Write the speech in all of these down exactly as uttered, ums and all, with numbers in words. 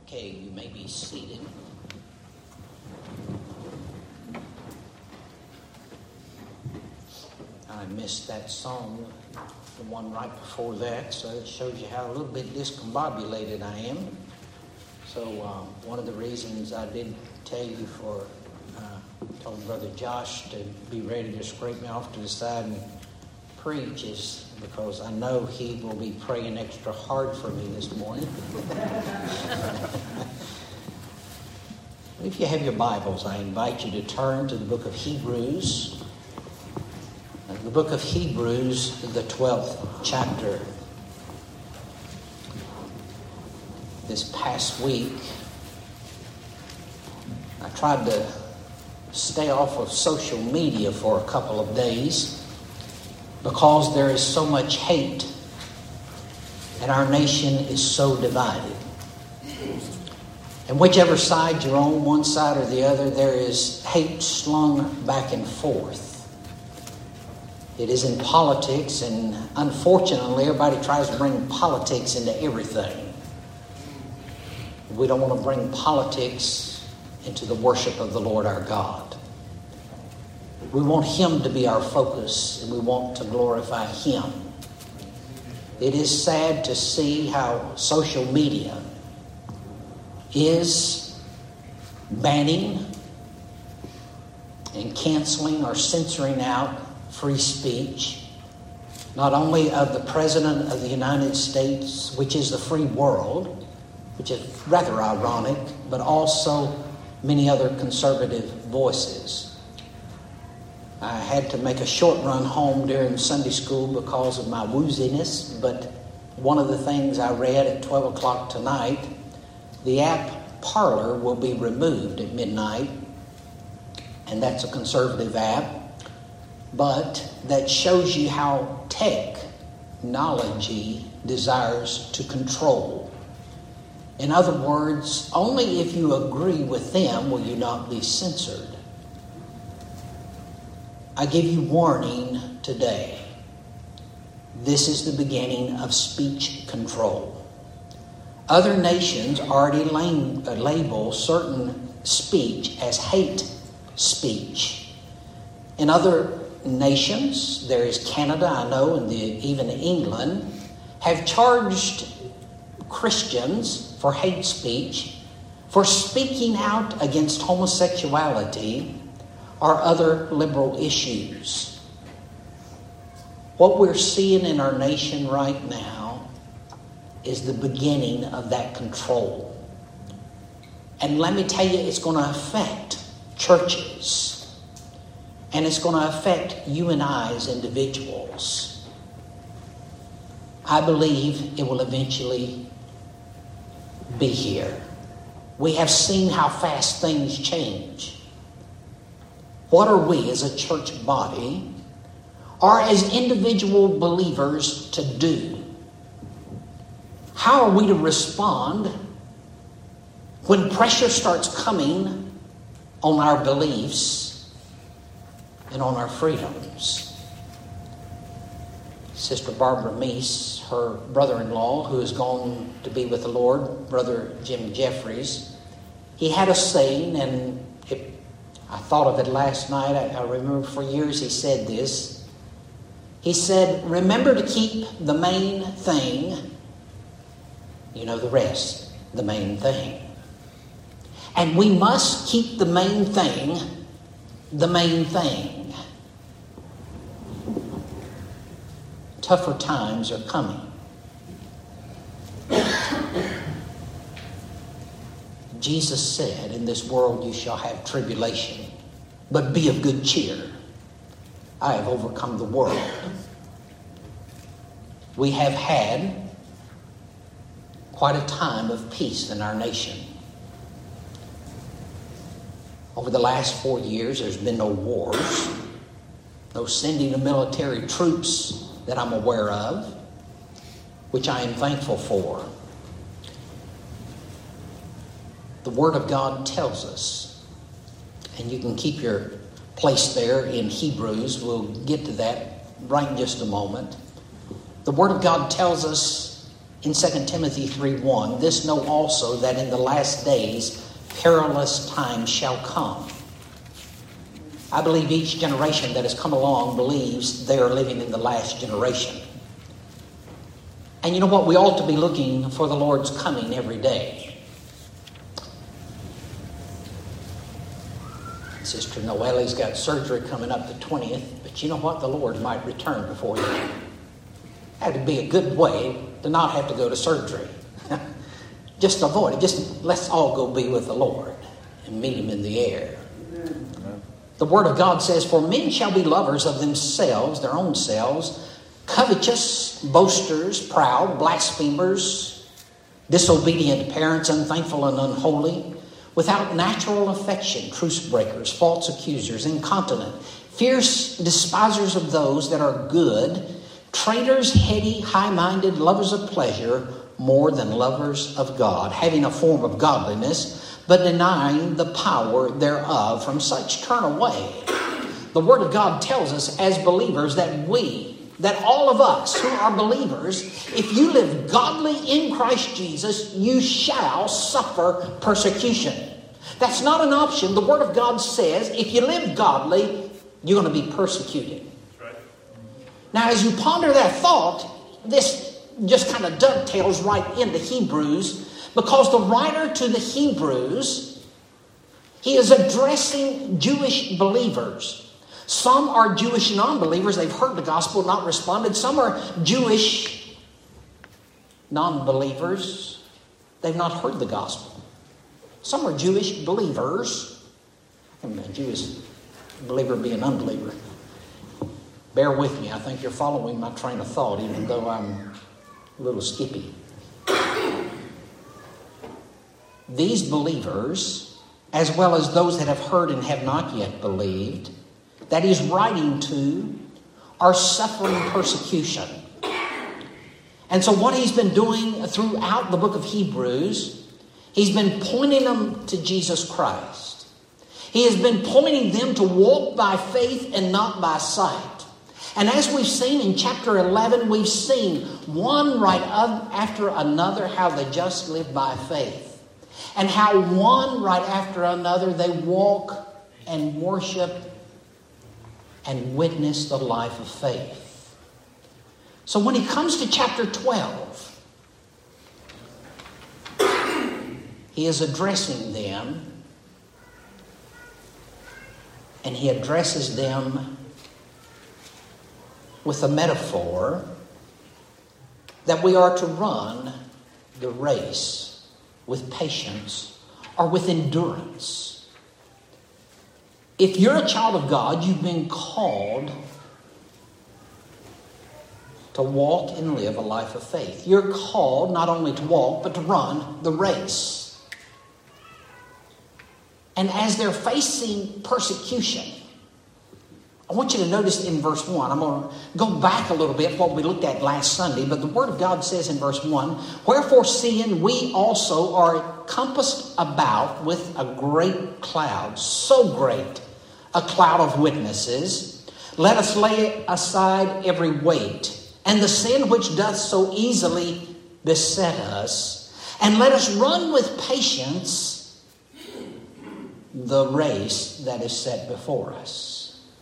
Okay, you may be seated. I missed that song, the one right before that, so it shows you how a little bit discombobulated I am. So um, one of the reasons I did tell you for, uh, told Brother Josh to be ready to scrape me off to the side and preach is because I know he will be praying extra hard for me this morning. If you have your Bibles, I invite you to turn to the book of Hebrews. The book of Hebrews, the twelfth chapter. This past week, I tried to stay off of social media for a couple of days because there is so much hate and our nation is so divided. And whichever side you're on, one side or the other, there is hate slung back and forth. It is in politics, and unfortunately, everybody tries to bring politics into everything. We don't want to bring politics into the worship of the Lord our God. We want Him to be our focus, and we want to glorify Him. It is sad to see how social media is banning and canceling or censoring out free speech, not only of the President of the United States, which is the free world, which is rather ironic, but also many other conservative voices. I had to make a short run home during Sunday school because of my wooziness, but one of the things I read at twelve o'clock tonight, the app Parler will be removed at midnight, and that's a conservative app. But that shows you how technology desires to control. In other words, only if you agree with them will you not be censored. I give you warning today. This is the beginning of speech control. Other nations already label certain speech as hate speech. In other nations, there is Canada, I know, and the, even England, have charged Christians for hate speech, for speaking out against homosexuality or other liberal issues. What we're seeing in our nation right now is the beginning of that control. And let me tell you, it's going to affect churches. And it's going to affect you and I as individuals. I believe it will eventually be here. We have seen how fast things change. What are we as a church body or as individual believers to do? How are we to respond when pressure starts coming on our beliefs and on our freedoms? Sister Barbara Meese, her brother-in-law, who has gone to be with the Lord, Brother Jim Jeffries, he had a saying, and it, I thought of it last night. I, I remember for years he said this. He said, remember to keep the main thing, you know, the rest, the main thing. And we must keep the main thing, the main thing. Tougher times are coming. Jesus said, in this world you shall have tribulation, but be of good cheer. I have overcome the world. We have had quite a time of peace in our nation. Over the last four years, there's been no wars, no sending of military troops that I'm aware of, which I am thankful for. The Word of God tells us, and you can keep your place there in Hebrews, we'll get to that right in just a moment. The Word of God tells us in Second Timothy three one, this know also that in the last days perilous times shall come. I believe each generation that has come along believes they are living in the last generation. And you know what? We ought to be looking for the Lord's coming every day. Sister Noelle's got surgery coming up the twentieth, but you know what? The Lord might return before then. That would be a good way to not have to go to surgery. Just avoid it. Just let's all go be with the Lord and meet Him in the air. Amen. The Word of God says, for men shall be lovers of themselves, their own selves, covetous, boasters, proud, blasphemers, disobedient to parents, unthankful and unholy, without natural affection, truce breakers, false accusers, incontinent, fierce despisers of those that are good, traitors, heady, high-minded, lovers of pleasure, more than lovers of God, having a form of godliness, but denying the power thereof. From such turn away. The Word of God tells us as believers that we, that all of us who are believers, if you live godly in Christ Jesus, you shall suffer persecution. That's not an option. The Word of God says if you live godly, you're going to be persecuted. Right. Now, as you ponder that thought, this just kind of dovetails right into Hebrews, because the writer to the Hebrews, he is addressing Jewish believers. Some are Jewish non-believers. They've heard the gospel, not responded. Some are Jewish non-believers. They've not heard the gospel. Some are Jewish believers. I mean, a Jewish believer be an unbeliever. Bear with me. I think you're following my train of thought, even though I'm a little skippy. These believers, as well as those that have heard and have not yet believed, that he's writing to, are suffering persecution. And so what he's been doing throughout the book of Hebrews, he's been pointing them to Jesus Christ. He has been pointing them to walk by faith and not by sight. And as we've seen in chapter eleven, we've seen one right after another how the just live by faith. And how one right after another they walk and worship and witness the life of faith. So when he comes to chapter twelve, he is addressing them, and he addresses them with a metaphor that we are to run the race with patience or with endurance. If you're a child of God, you've been called to walk and live a life of faith. You're called not only to walk, but to run the race. And as they're facing persecution, I want you to notice in verse one, I'm going to go back a little bit what we looked at last Sunday, but the Word of God says in verse one, wherefore seeing we also are compassed about with a great cloud, so great a cloud of witnesses, let us lay aside every weight and the sin which doth so easily beset us, and let us run with patience the race that is set before us.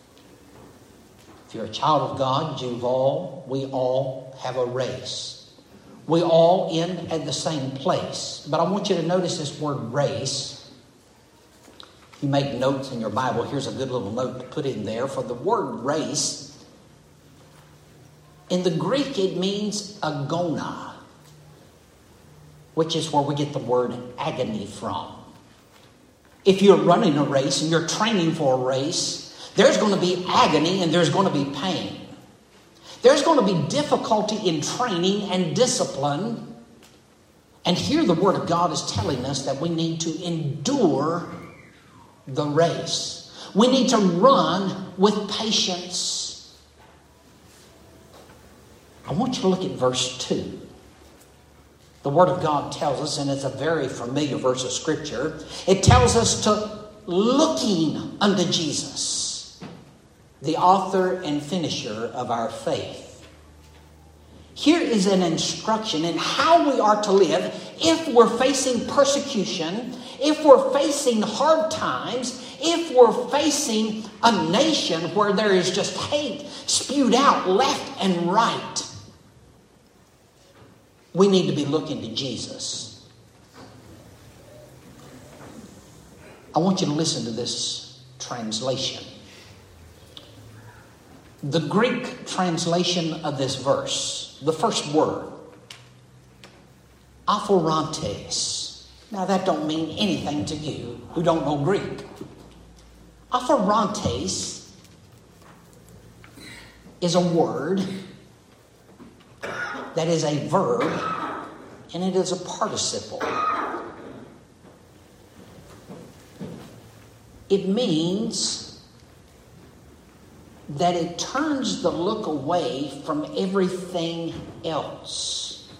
If you're a child of God, you've all, we all have a race. We all end at the same place. But I want you to notice this word race. If you make notes in your Bible, here's a good little note to put in there. For the word race, in the Greek it means agona, which is where we get the word agony from. If you're running a race and you're training for a race, there's going to be agony and there's going to be pain. There's going to be difficulty in training and discipline. And here the Word of God is telling us that we need to endure the race. We need to run with patience. I want you to look at verse two. The Word of God tells us, and it's a very familiar verse of Scripture, it tells us to looking unto Jesus, the author and finisher of our faith. Here is an instruction in how we are to live if we're facing persecution, if we're facing hard times, if we're facing a nation where there is just hate spewed out left and right. We need to be looking to Jesus. I want you to listen to this translation. The Greek translation of this verse, the first word, aphorantes. Now that don't mean anything to you who don't know Greek. Aphorantes is a word that is a verb, and it is a participle. It means that it turns the look away from everything else.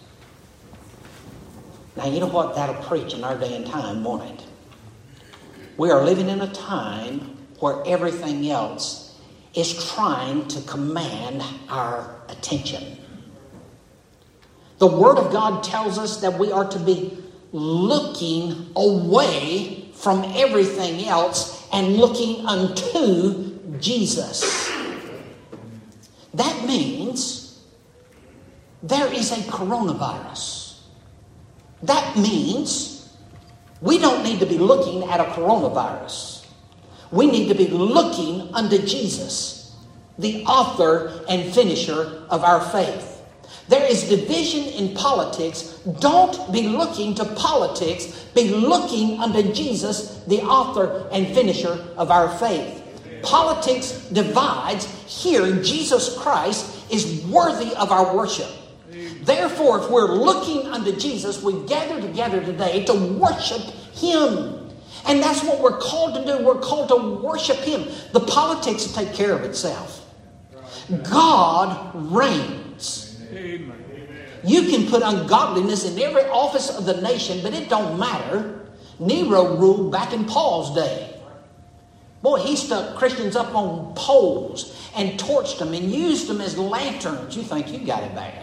Now, you know what? That'll preach in our day and time, won't it? We are living in a time where everything else is trying to command our attention. The Word of God tells us that we are to be looking away from everything else and looking unto Jesus. That means there is a coronavirus. That means we don't need to be looking at a coronavirus. We need to be looking unto Jesus, the author and finisher of our faith. There is division in politics. Don't be looking to politics. Be looking unto Jesus, the author and finisher of our faith. Politics divides. Here, Jesus Christ is worthy of our worship. Therefore, if we're looking unto Jesus, we gather together today to worship Him. And that's what we're called to do. We're called to worship Him. The politics will take care of itself. God reigns. You can put ungodliness in every office of the nation, but it don't matter. Nero ruled back in Paul's day. Boy, he stuck Christians up on poles and torched them and used them as lanterns. You think you got it bad.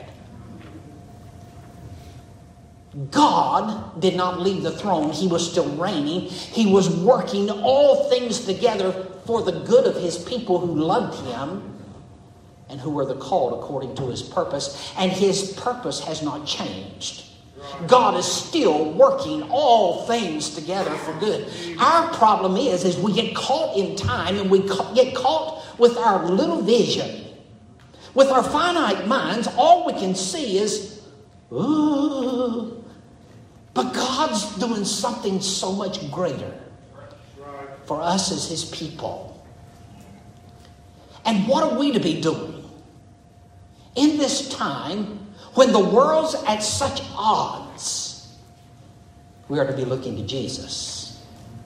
God did not leave the throne. He was still reigning. He was working all things together for the good of His people who loved Him and who were the called according to His purpose. And His purpose has not changed. God is still working all things together for good. Our problem is, is we get caught in time and we get caught with our little vision. With our finite minds, all we can see is, ooh. But God's doing something so much greater for us as His people. And what are we to be doing? In this time, when the world's at such odds, we are to be looking to Jesus.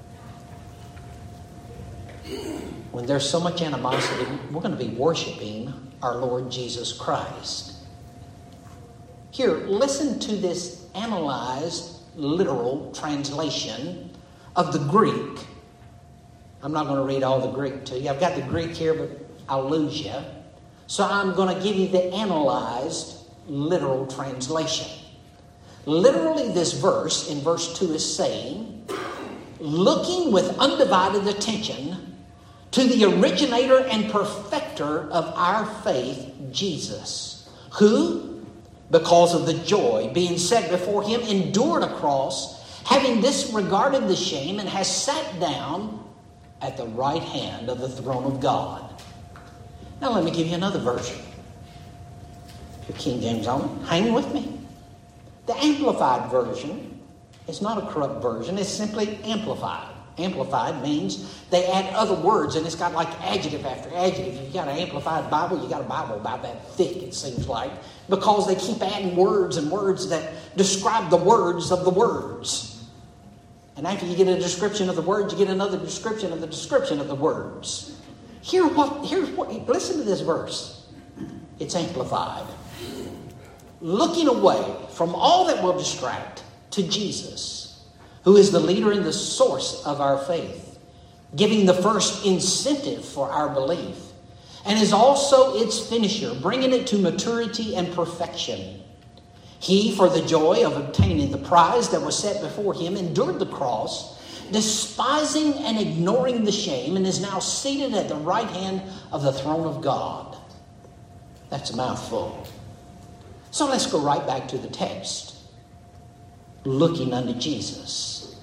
When there's so much animosity, we're going to be worshiping our Lord Jesus Christ. Here, listen to this analyzed, literal translation of the Greek. I'm not going to read all the Greek to you. I've got the Greek here, but I'll lose you. So I'm going to give you the analyzed, literal translation. Literally, this verse in verse two is saying, looking with undivided attention to the originator and perfecter of our faith, Jesus, who, because of the joy being set before Him, endured a cross, having disregarded the shame, and has sat down at the right hand of the throne of God. Now let me give you another version. Your King James on, hang with me. The Amplified version is not a corrupt version. It's simply amplified. Amplified means they add other words, and it's got like adjective after adjective. If you've got an amplified Bible, you got a Bible about that thick, it seems like, because they keep adding words and words that describe the words of the words. And after you get a description of the words, you get another description of the description of the words. Here what, here's what, listen to this verse. It's amplified. Looking away from all that will distract to Jesus, who is the leader and the source of our faith, giving the first incentive for our belief, and is also its finisher, bringing it to maturity and perfection. He, for the joy of obtaining the prize that was set before him, endured the cross, despising and ignoring the shame, and is now seated at the right hand of the throne of God. That's a mouthful. So let's go right back to the text. Looking unto Jesus.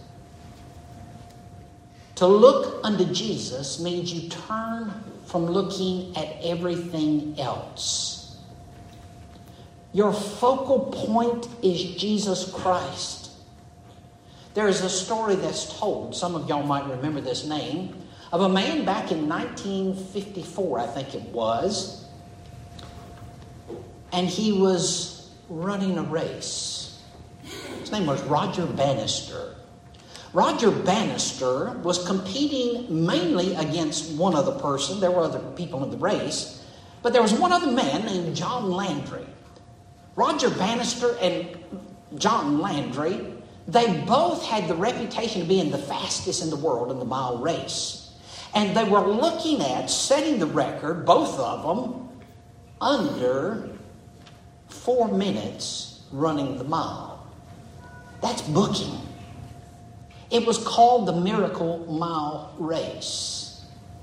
To look unto Jesus means you turn from looking at everything else. Your focal point is Jesus Christ. There is a story that's told, some of y'all might remember this name, of a man back in nineteen fifty-four, I think it was, and he was running a race. His name was Roger Bannister. Roger Bannister was competing mainly against one other person. There were other people in the race, but there was one other man named John Landry. Roger Bannister and John Landry, they both had the reputation of being the fastest in the world in the mile race. And they were looking at setting the record, both of them, under four minutes running the mile. That's booking. It was called the Miracle Mile Race.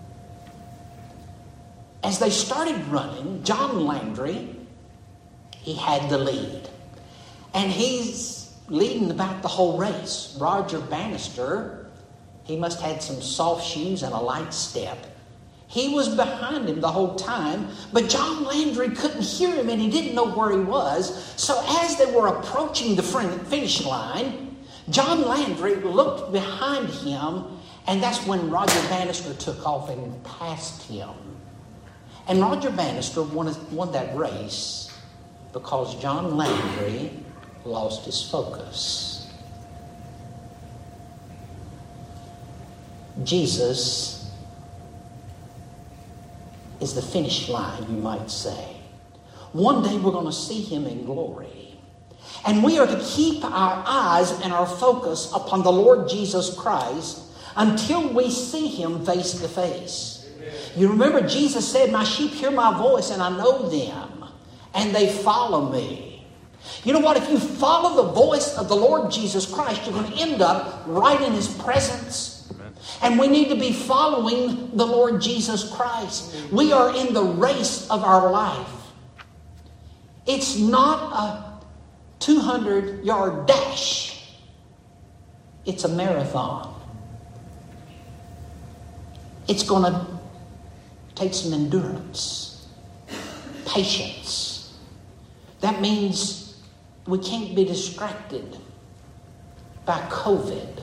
As they started running, John Landry, he had the lead. And he's leading about the whole race. Roger Bannister, he must have had some soft shoes and a light step. He was behind him the whole time, but John Landry couldn't hear him and he didn't know where he was. So as they were approaching the finish line, John Landry looked behind him, and that's when Roger Bannister took off and passed him. And Roger Bannister won, won that race because John Landry lost his focus. Jesus is the finish line, you might say. One day we're going to see him in glory. And we are to keep our eyes and our focus upon the Lord Jesus Christ until we see him face to face. You remember Jesus said, "My sheep hear my voice and I know them, and they follow me." You know what? If you follow the voice of the Lord Jesus Christ, you're going to end up right in his presence. And we need to be following the Lord Jesus Christ. We are in the race of our life. It's not a two hundred yard dash. It's a marathon. It's going to take some endurance, patience. That means we can't be distracted by COVID.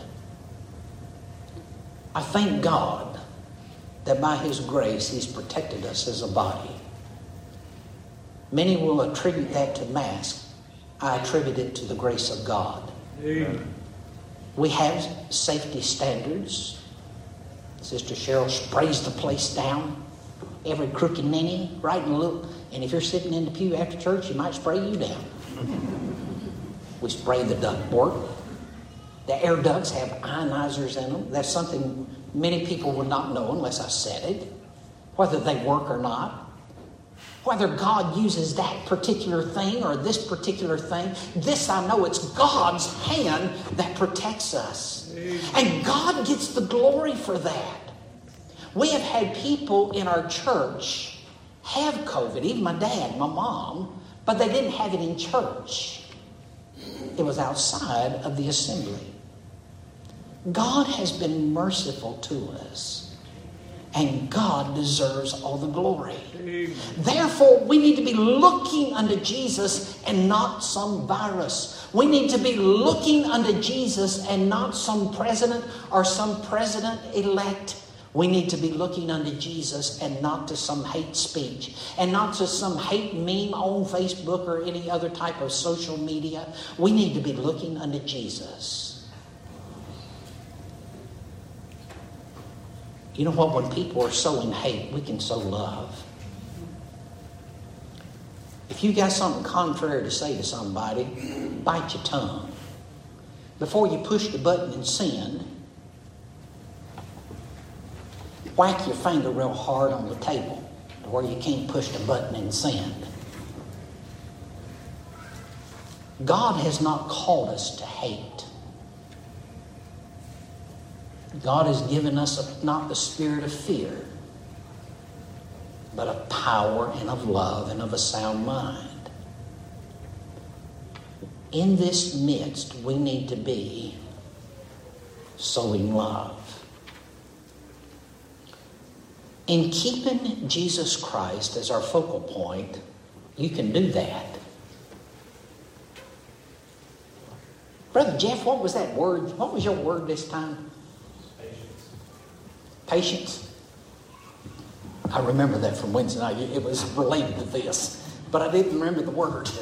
I thank God that by his grace he's protected us as a body. Many will attribute that to masks. I attribute it to the grace of God. Amen. We have safety standards. Sister Cheryl sprays the place down. Every crook and ninny, right in a little. And if you're sitting in the pew after church, he might spray you down. We spray the ductwork. The air ducts have ionizers in them. That's something many people would not know unless I said it. Whether they work or not. Whether God uses that particular thing or this particular thing. This I know, it's God's hand that protects us. And God gets the glory for that. We have had people in our church have COVID, even my dad, my mom, but they didn't have it in church. It was outside of the assembly. God has been merciful to us, and God deserves all the glory. Amen. Therefore, we need to be looking unto Jesus and not some virus. We need to be looking unto Jesus and not some president or some president-elect. We need to be looking unto Jesus and not to some hate speech and not to some hate meme on Facebook or any other type of social media. We need to be looking unto Jesus. You know what? When people are sowing hate, we can sow love. If you got something contrary to say to somebody, bite your tongue. Before you push the button and send, whack your finger real hard on the table. where you can't push the button and send. God has not called us to hate. God has given us a, not the spirit of fear, but of power and of love and of a sound mind. In this midst, we need to be sowing love. In keeping Jesus Christ as our focal point, you can do that. Brother Jeff, what was that word? What was your word this time? Patience. Patience. I remember that from Wednesday night. It was related to this, but I didn't remember the word.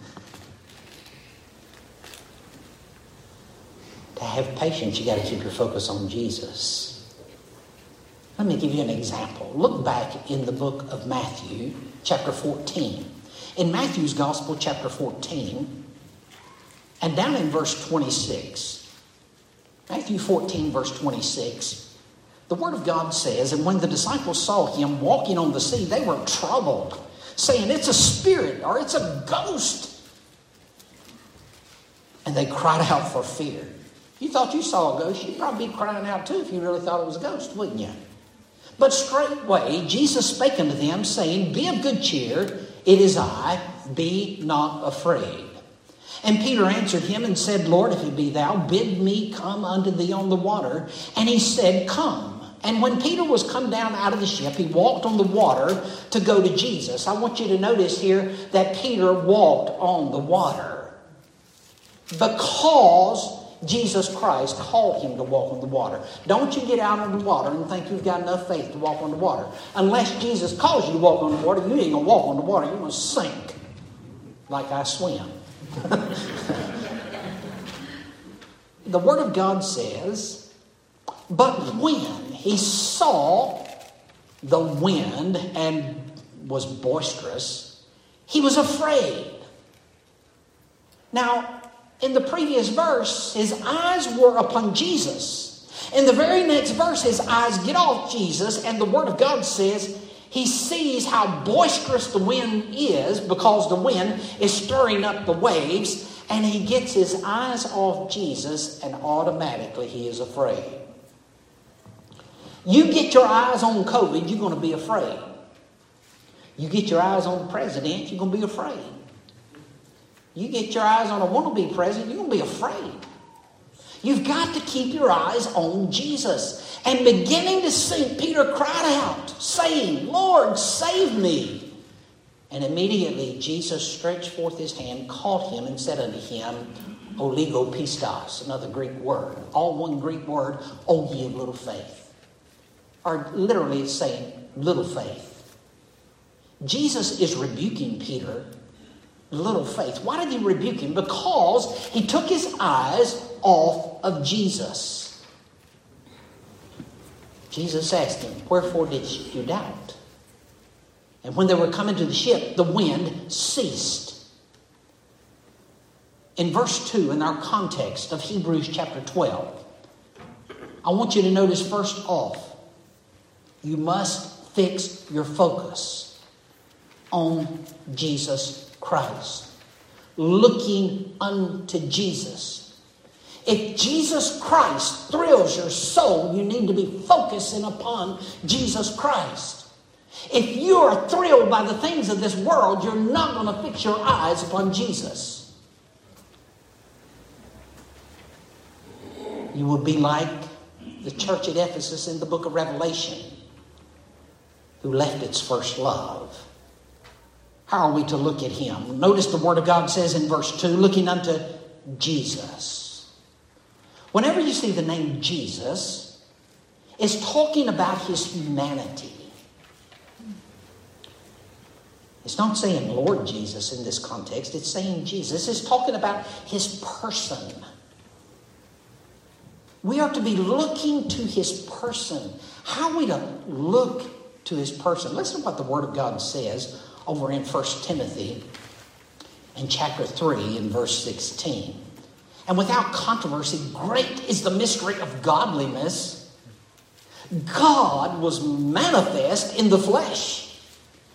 To have patience, you got to keep your focus on Jesus. Let me give you an example. Look back in the book of Matthew, chapter fourteen. In Matthew's Gospel, chapter fourteen, and down in verse twenty-six, Matthew fourteen, verse twenty-six, the Word of God says, and when the disciples saw him walking on the sea, they were troubled, saying, it's a spirit or it's a ghost. And they cried out for fear. You thought you saw a ghost, you'd probably be crying out too if you really thought it was a ghost, wouldn't you? But straightway Jesus spake unto them, saying, be of good cheer, it is I, be not afraid. And Peter answered him and said, Lord, if it be thou, bid me come unto thee on the water. And he said, come. And when Peter was come down out of the ship, he walked on the water to go to Jesus. I want you to notice here that Peter walked on the water because Jesus Christ called him to walk on the water. Don't you get out on the water and think you've got enough faith to walk on the water. Unless Jesus calls you to walk on the water, you ain't going to walk on the water. You're going to sink like I swim. The Word of God says, but when he saw the wind and was boisterous, he was afraid. Now, in the previous verse, his eyes were upon Jesus. In the very next verse, his eyes get off Jesus, and the Word of God says he sees how boisterous the wind is because the wind is stirring up the waves, and he gets his eyes off Jesus, and automatically he is afraid. You get your eyes on COVID, you're going to be afraid. You get your eyes on the president, you're going to be afraid. You get your eyes on a wannabe president, you're going to be afraid. You've got to keep your eyes on Jesus. And beginning to sink, Peter cried out, saying, Lord, save me. And immediately Jesus stretched forth his hand, caught him, and said unto him, oligopistos, another Greek word. All one Greek word, O ye of little faith. Or literally it's saying, little faith. Jesus is rebuking Peter. Little faith. Why did he rebuke him? Because he took his eyes off of Jesus. Jesus asked him, wherefore didst you doubt? And when they were coming to the ship, the wind ceased. In verse two, in our context of Hebrews chapter twelve, I want you to notice first off, you must fix your focus on Jesus Christ, looking unto Jesus. If Jesus Christ thrills your soul, you need to be focusing upon Jesus Christ. If you are thrilled by the things of this world, you're not going to fix your eyes upon Jesus. You will be like the church at Ephesus in the book of Revelation, who left its first love. How are we to look at him? Notice the Word of God says in verse two, looking unto Jesus. Whenever you see the name Jesus, it's talking about his humanity. It's not saying Lord Jesus in this context. It's saying Jesus. It's talking about his person. We are to be looking to his person. How are we to look to his person? Listen to what the Word of God says over in First Timothy in chapter three in verse sixteen. And without controversy, great is the mystery of godliness. God was manifest in the flesh,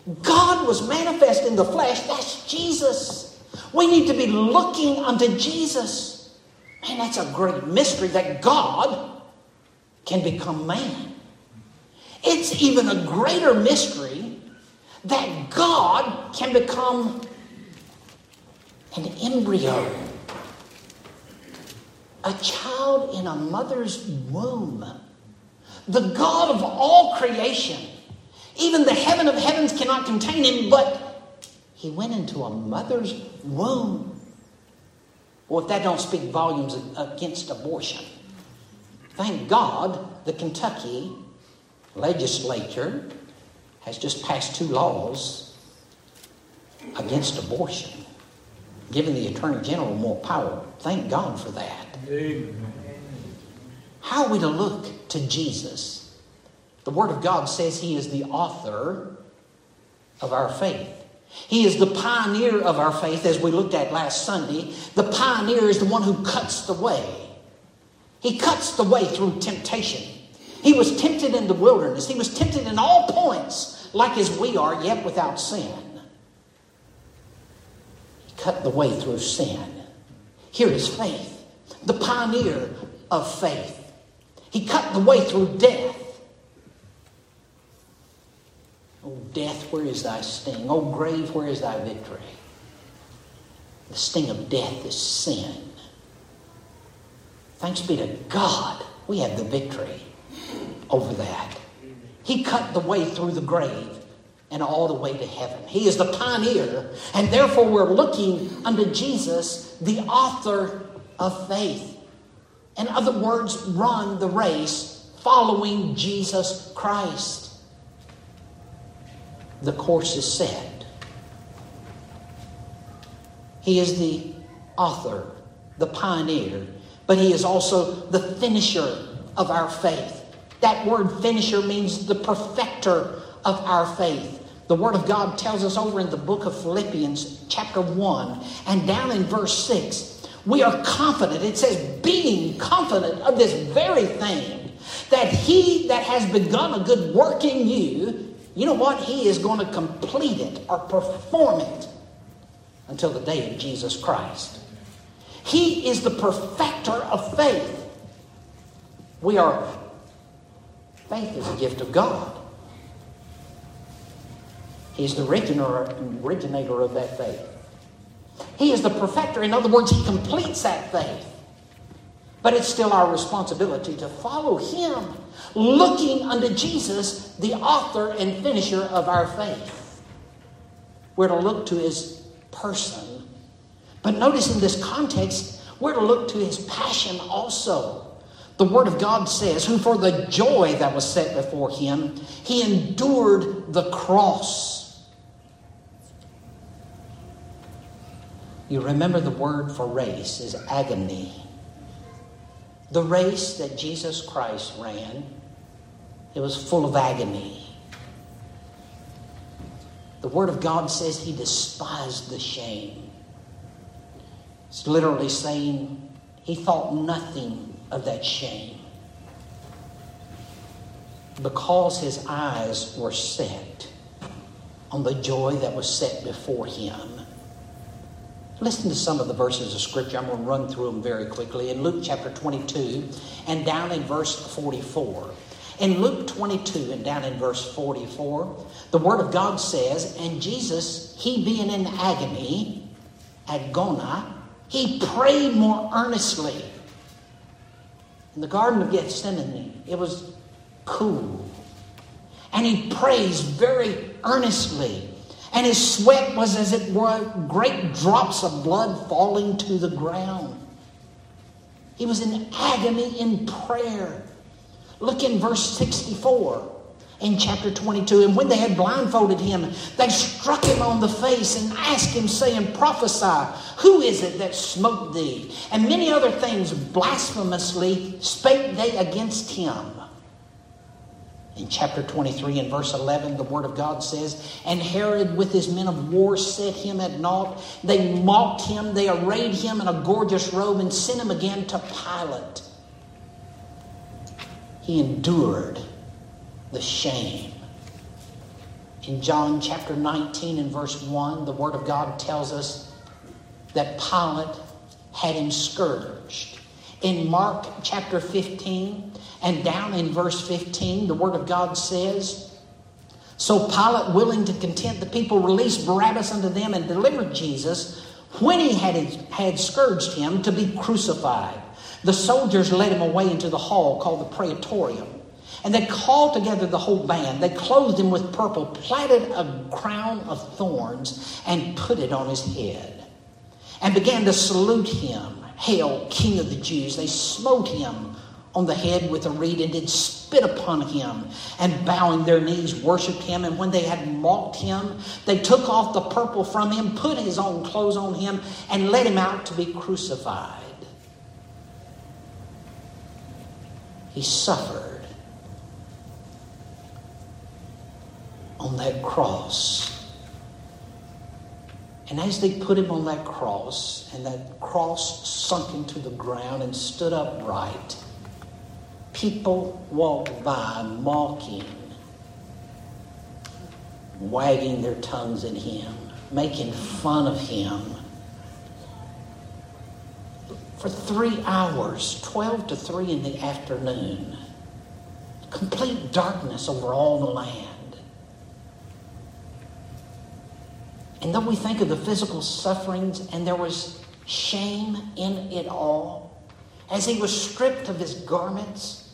God was manifest in the flesh. That's Jesus. We need to be looking unto Jesus. Man, that's a great mystery that God can become man. It's even a greater mystery that God can become an embryo, a child in a mother's womb. The God of all creation. Even the heaven of heavens cannot contain him, but he went into a mother's womb. Well, if that don't speak volumes against abortion. Thank God the Kentucky legislature has just passed two laws against abortion, giving the Attorney General more power. Thank God for that. Amen. How are we to look to Jesus? The Word of God says he is the author of our faith. He is the pioneer of our faith, as we looked at last Sunday. The pioneer is the one who cuts the way. He cuts the way through temptation. He was tempted in the wilderness. He was tempted in all points, like as we are, yet without sin. He cut the way through sin. Here is faith, the pioneer of faith. He cut the way through death. Oh, death, where is thy sting? Oh, grave, where is thy victory? The sting of death is sin. Thanks be to God, we have the victory over that. He cut the way through the grave and all the way to heaven. He is the pioneer, and therefore we're looking unto Jesus, the author of faith. In other words, run the race following Jesus Christ. The course is set. He is the author, the pioneer, but he is also the finisher of our faith. That word finisher means the perfecter of our faith. The Word of God tells us over in the book of Philippians chapter one and down in verse six, we are confident. It says, being confident of this very thing, that he that has begun a good work in you, you know what? He is going to complete it or perform it until the day of Jesus Christ. He is the perfecter of faith. We are, faith is a gift of God. He's the originator of that faith. He is the perfecter. In other words, he completes that faith. But it's still our responsibility to follow him, looking unto Jesus, the author and finisher of our faith. We're to look to his person. But notice in this context, we're to look to his passion also. The Word of God says, who for the joy that was set before him, he endured the cross. You remember the word for race is agony. The race that Jesus Christ ran, it was full of agony. The Word of God says he despised the shame. It's literally saying he thought nothing of that shame, because his eyes were set on the joy that was set before him. Listen to some of the verses of Scripture. I'm going to run through them very quickly. In Luke chapter twenty-two and down in verse forty-four. In Luke twenty-two and down in verse forty-four, the Word of God says, and Jesus, he being in agony, agona, he prayed more earnestly. In the Garden of Gethsemane, it was cool. And he prays very earnestly. And his sweat was as it were great drops of blood falling to the ground. He was in agony in prayer. Look in verse sixty-four in chapter twenty-two. And when they had blindfolded him, they struck him on the face and asked him, saying, prophesy, who is it that smote thee? And many other things blasphemously spake they against him. In chapter twenty-three and verse eleven, the Word of God says, and Herod with his men of war set him at naught. They mocked him, they arrayed him in a gorgeous robe and sent him again to Pilate. He endured the shame In John chapter nineteen and verse one, the Word of God tells us that Pilate had him scourged. In Mark chapter fifteen and down in verse fifteen, the Word of God says, so Pilate, willing to content the people, released Barabbas unto them and delivered Jesus, when he had, had scourged him, to be crucified. The soldiers led him away into the hall called the Praetorium. And they called together the whole band. They clothed him with purple, plaited a crown of thorns, and put it on his head. And began to salute him, Hail, King of the Jews. They smote him on the head with a reed and did spit upon him, and bowing their knees worshipped him. And when they had mocked him, they took off the purple from him, put his own clothes on him, and led him out to be crucified. He suffered on that cross. And as they put him on that cross, and that cross sunk into the ground and stood upright, people walked by mocking, wagging their tongues at him, making fun of him. For three hours, twelve to three in the afternoon, complete darkness over all the land. And though we think of the physical sufferings, and there was shame in it all, as he was stripped of his garments,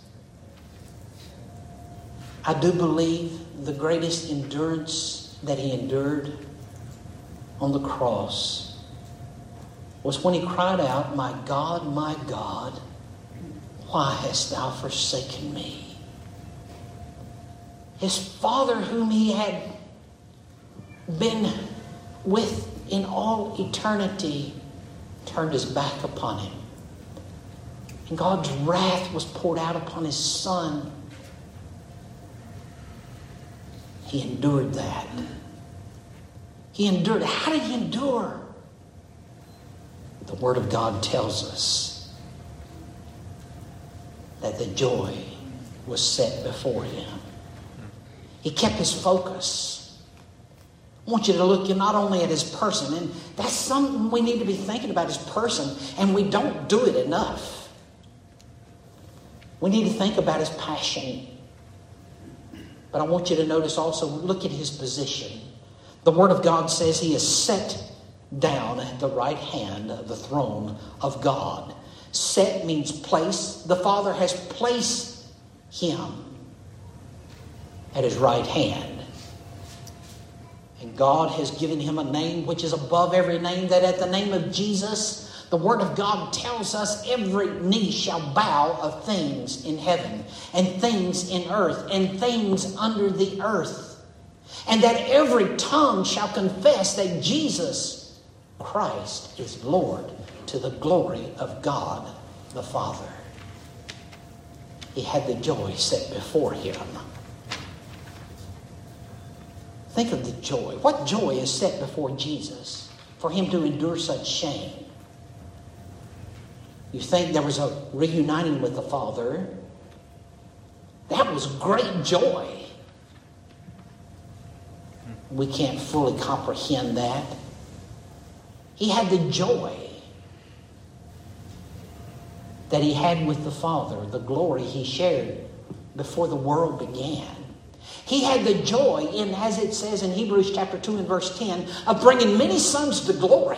I do believe the greatest endurance that he endured on the cross was when he cried out, My God, my God, why hast thou forsaken me? His Father, whom he had been with in all eternity, turned his back upon him. And God's wrath was poured out upon his Son. He endured that. He endured. How did he endure? The Word of God tells us that the joy was set before him. He kept his focus. I want you to look not only at his person, and that's something we need to be thinking about, his person, and we don't do it enough. We need to think about his passion. But I want you to notice also, look at his position. The Word of God says he is set down at the right hand of the throne of God. Set means place. The Father has placed him at his right hand. And God has given him a name which is above every name, that at the name of Jesus, the Word of God tells us every knee shall bow of things in heaven and things in earth and things under the earth. And that every tongue shall confess that Jesus Christ is Lord, to the glory of God the Father. He had the joy set before him. Think of the joy. What joy is set before Jesus for him to endure such shame? You think there was a reuniting with the Father. That was great joy. We can't fully comprehend that. He had the joy that he had with the Father, the glory he shared before the world began. He had the joy in, as it says in Hebrews chapter two and verse ten, of bringing many sons to glory.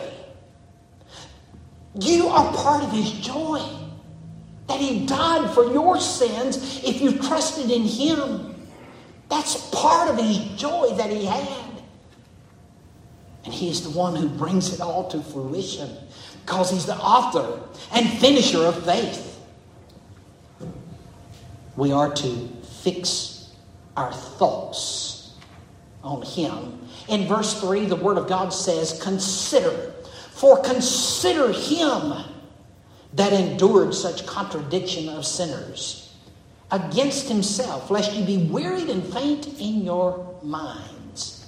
You are part of his joy. That he died for your sins if you trusted in him. That's part of his joy that he had. And he is the one who brings it all to fruition, because he's the author and finisher of faith. We are to fix our thoughts on him. In verse three, the Word of God says, Consider, for consider him that endured such contradiction of sinners against himself, lest ye be wearied and faint in your minds.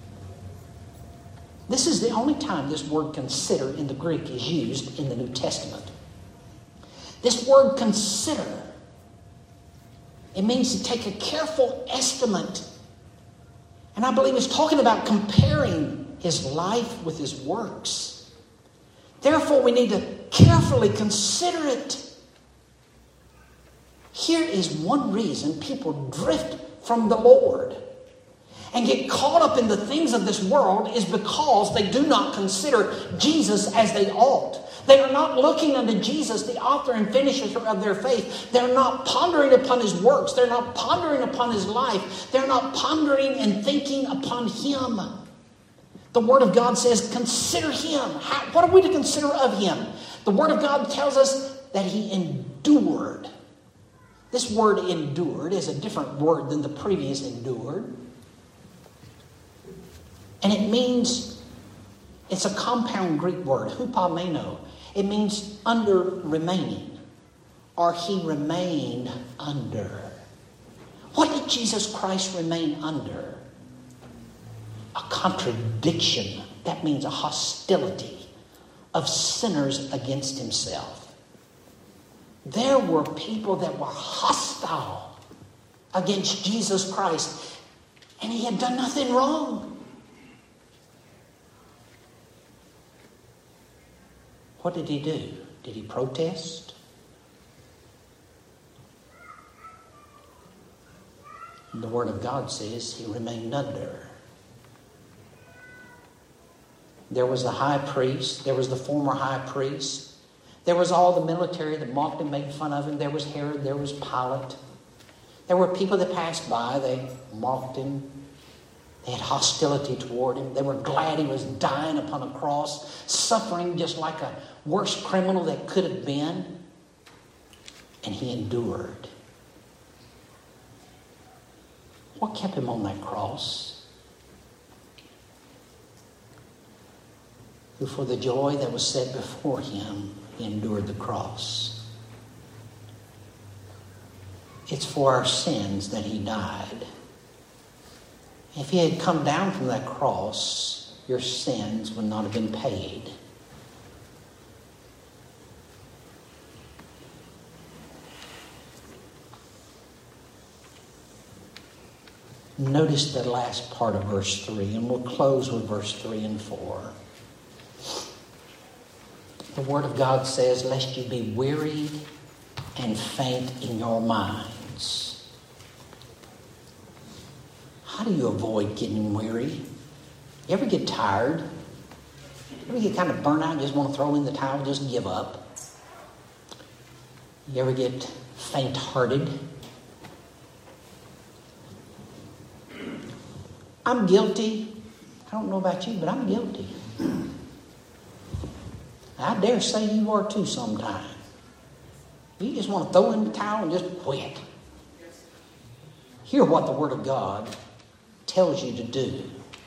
This is the only time this word consider in the Greek is used in the New Testament. This word consider, it means to take a careful estimate And I believe he's talking about comparing his life with his works. Therefore, we need to carefully consider it. Here is one reason people drift from the Lord and get caught up in the things of this world is because they do not consider Jesus as they ought. They are not looking unto Jesus, the author and finisher of their faith. They're not pondering upon his works. They're not pondering upon his life. They're not pondering and thinking upon him. The Word of God says, consider him. How, what are we to consider of him? The Word of God tells us that he endured. This word endured is a different word than the previous endured. And it means, it's a compound Greek word, hupomeno. It means under remaining, or he remained under. What did Jesus Christ remain under? A contradiction. That means a hostility of sinners against himself. There were people that were hostile against Jesus Christ, and he had done nothing wrong. What did he do? Did he protest? The Word of God says he remained under. There was the high priest. There was the former high priest. There was all the military that mocked him, made fun of him. There was Herod. There was Pilate. There were people that passed by. They mocked him. They had hostility toward him. They were glad he was dying upon a cross, suffering just like a worse criminal that could have been. And he endured. What kept him on that cross? Who for the joy that was set before him, he endured the cross. It's for our sins that he died. If he had come down from that cross, your sins would not have been paid. Notice the last part of verse three, and we'll close with verse three and four. The Word of God says, lest you be wearied and faint in your minds. How do you avoid getting weary? You ever get tired? You ever get kind of burnt out and just want to throw in the towel, just give up? You ever get faint-hearted? I'm guilty. I don't know about you, but I'm guilty. I dare say you are too sometime. You just want to throw in the towel and just quit. Hear what the Word of God tells you to do.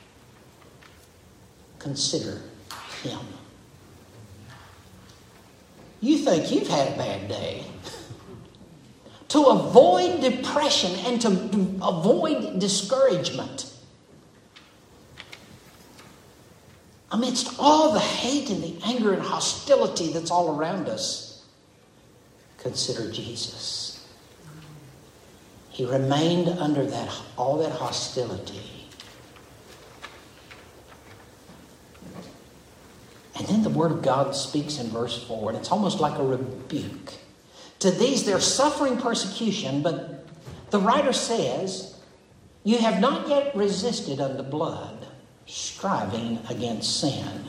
Consider him. You think you've had a bad day. To avoid depression and to avoid discouragement, amidst all the hate and the anger and hostility that's all around us, consider Jesus. He remained under that all that hostility. And then the Word of God speaks in verse four, and it's almost like a rebuke. To these they're suffering persecution, but the writer says, you have not yet resisted unto blood, striving against sin.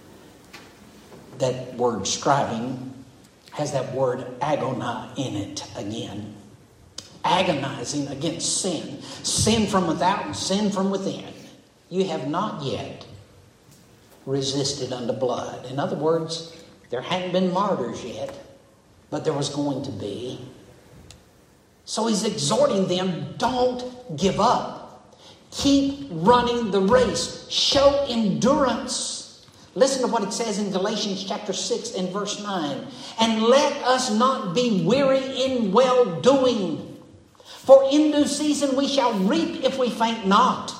That word striving has that word agona in it again. Agonizing against sin. Sin from without and sin from within. You have not yet resisted unto blood. In other words, there hadn't been martyrs yet, but there was going to be. So he's exhorting them, don't give up. Keep running the race. Show endurance. Listen to what it says in Galatians chapter six and verse nine. And let us not be weary in well-doing. For in due season we shall reap if we faint not.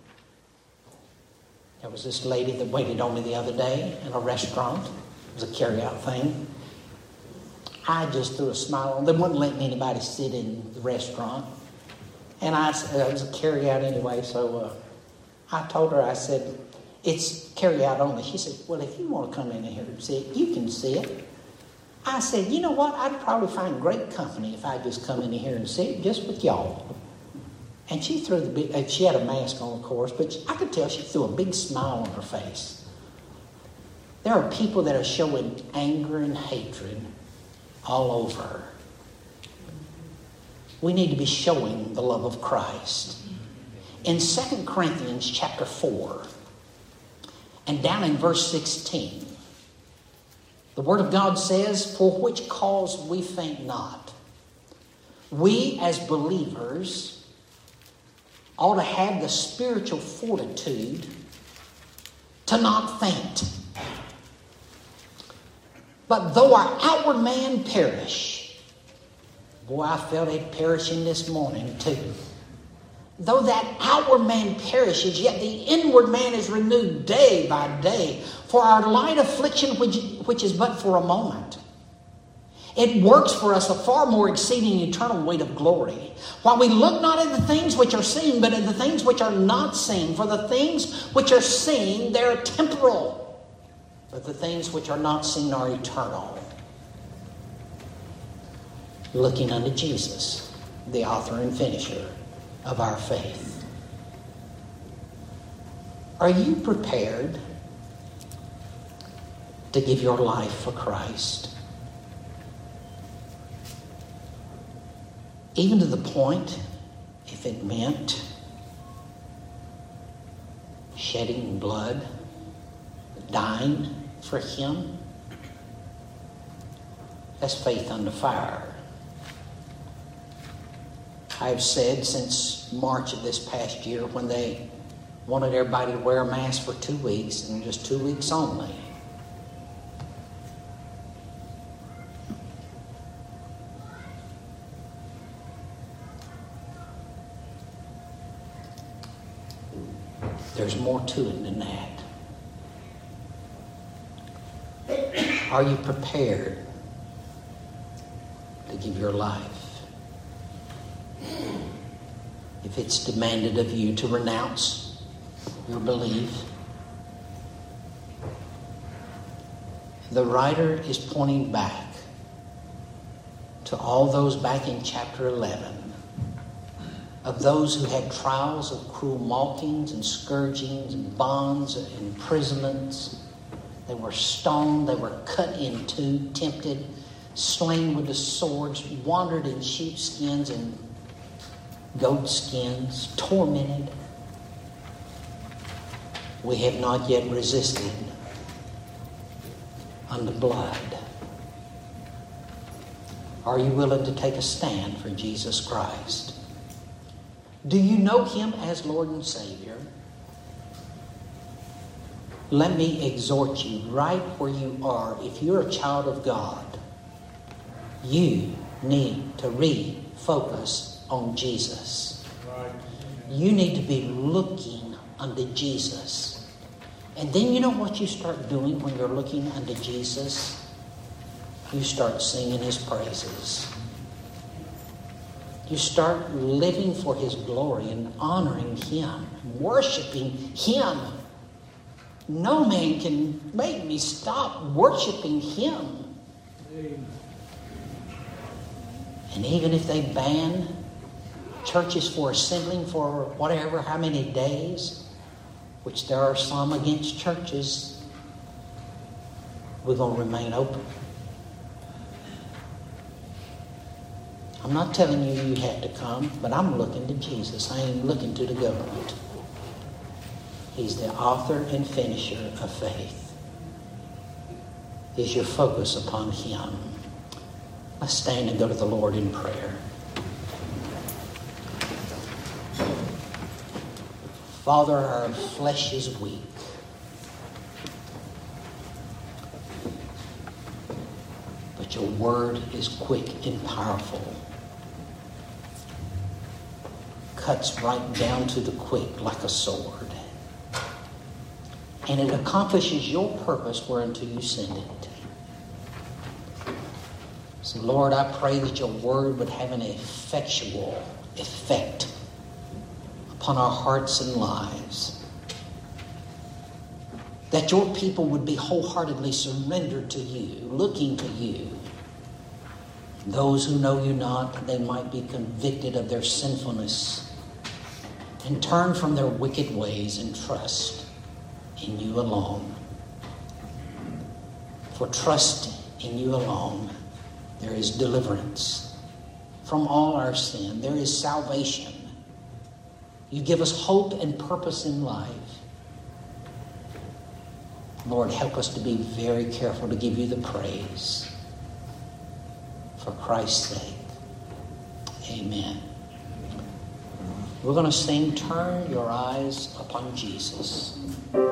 There was this lady that waited on me the other day in a restaurant. It was a carry-out thing. I just threw a smile on. They wouldn't let anybody sit in the restaurant. And I said, it was a carry-out anyway, so uh, I told her, I said, it's carry out only. She said, well, if you want to come in here and see it, you can see it. I said, you know what? I'd probably find great company if I just come in here and see it just with y'all. And she threw the big, uh, she had a mask on, of course, but I could tell she threw a big smile on her face. There are people that are showing anger and hatred all over her. We need to be showing the love of Christ. In Second Corinthians chapter four, and down in verse sixteen, the Word of God says, for which cause we faint not. We as believers ought to have the spiritual fortitude to not faint. But though our outward man perish, boy, I felt it perishing this morning too. Though that outward man perishes, yet the inward man is renewed day by day. For our light affliction, which, which is but for a moment, it works for us a far more exceeding eternal weight of glory. While we look not at the things which are seen, but at the things which are not seen. For the things which are seen, they are temporal. But the things which are not seen are eternal. Looking unto Jesus, the author and finisher of our faith. Are you prepared to give your life for Christ? Even to the point, if it meant shedding blood, dying for Him? That's faith under fire. I've said since March of this past year, when they wanted everybody to wear a mask for two weeks and just two weeks only, there's more to it than that. Are you prepared to give your life? If it's demanded of you to renounce your belief, the writer is pointing back to all those back in chapter eleven of those who had trials of cruel mockings and scourgings and bonds and imprisonments. They were stoned, they were cut in two, tempted, slain with the swords, wandered in sheepskins and goat skins, tormented. We have not yet resisted unto blood. Are you willing to take a stand for Jesus Christ? Do you know Him as Lord and Savior? Let me exhort you right where you are. If you're a child of God, you need to refocus on Jesus. You need to be looking unto Jesus. And then you know what you start doing when you're looking unto Jesus? You start singing His praises. You start living for His glory and honoring Him, worshiping Him. No man can make me stop worshiping Him. And even if they ban churches for assembling for whatever, how many days, which there are some against churches, we're going to remain open. I'm not telling you you have to come, but I'm looking to Jesus. I ain't looking to the government. He's the author and finisher of faith. Is your focus upon Him? Let's stand and go to the Lord in prayer. Father, our flesh is weak. But your word is quick and powerful. Cuts right down to the quick like a sword. And it accomplishes your purpose whereunto you send it. So Lord, I pray that your word would have an effectual effect upon our hearts and lives. that your people would be wholeheartedly surrendered to you, looking to you. Those who know you not, that they might be convicted of their sinfulness and turn from their wicked ways and trust in you alone. For trust in you alone, there is deliverance from all our sin. There is salvation. You give us hope and purpose in life. Lord, help us to be very careful to give you the praise. For Christ's sake. Amen. We're going to sing, Turn Your Eyes Upon Jesus.